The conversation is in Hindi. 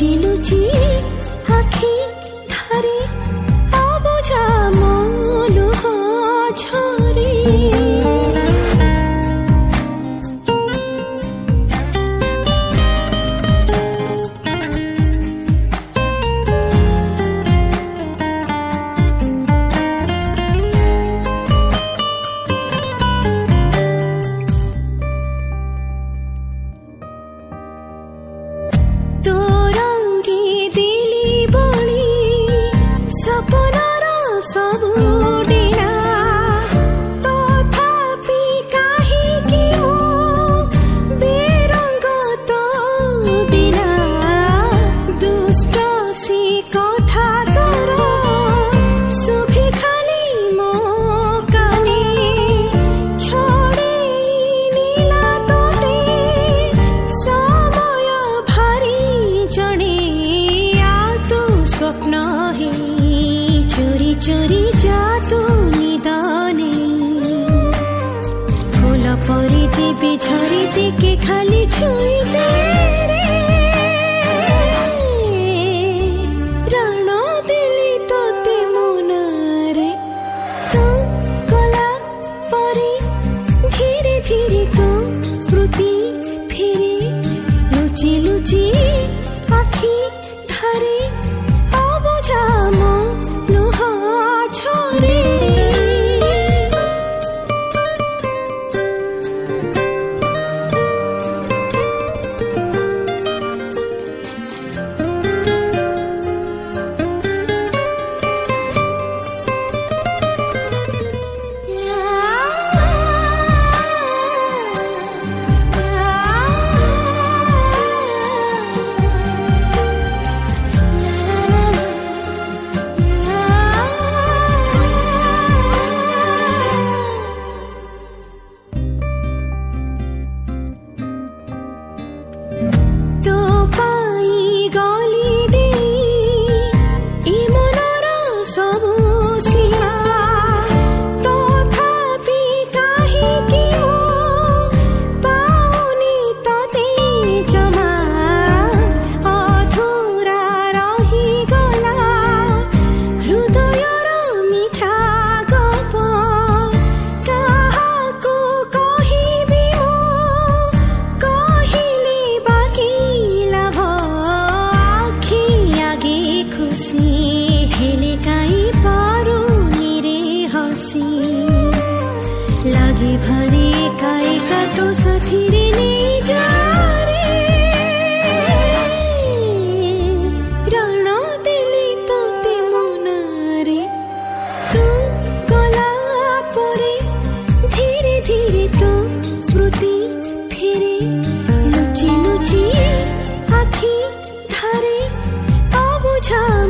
লুচি লুচি আখি ধারে অবুঝা মলুহ ঝরে चोरी जातु निदाने फूल परी जीवी झरी दिके खाली छुई दे रे प्राण दिली तोते मुनारे तू गला परी धीरे धीरे तो स्मृति फिरे लुचि लुचि आखि धारे अबुझा लागे भरे काई का तो साथी रे नहीं जा रे प्राण दिली तोते मुनारे तू गला परे धीरे धीरे तो स्मृति फिरे लुचि लुचि आखि धारे अबुझा